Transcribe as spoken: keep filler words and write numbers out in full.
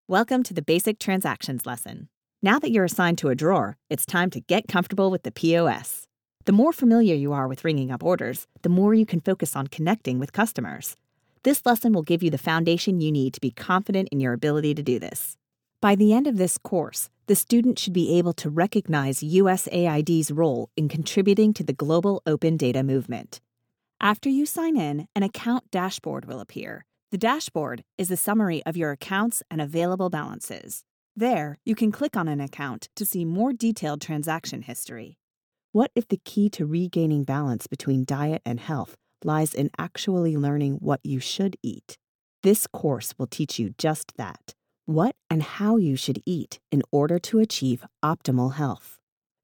Welcome to the Basic Transactions lesson. Now that you're assigned to a drawer, it's time to get comfortable with the P O S. The more familiar you are with ringing up orders, the more you can focus on connecting with customers. This lesson will give you the foundation you need to be confident in your ability to do this. By the end of this course, the student should be able to recognize U S A I D's role in contributing to the global open data movement. After you sign in, an account dashboard will appear. The dashboard is a summary of your accounts and available balances. There, you can click on an account to see more detailed transaction history. What if the key to regaining balance between diet and health lies in actually learning what you should eat? This course will teach you just that, what and how you should eat in order to achieve optimal health.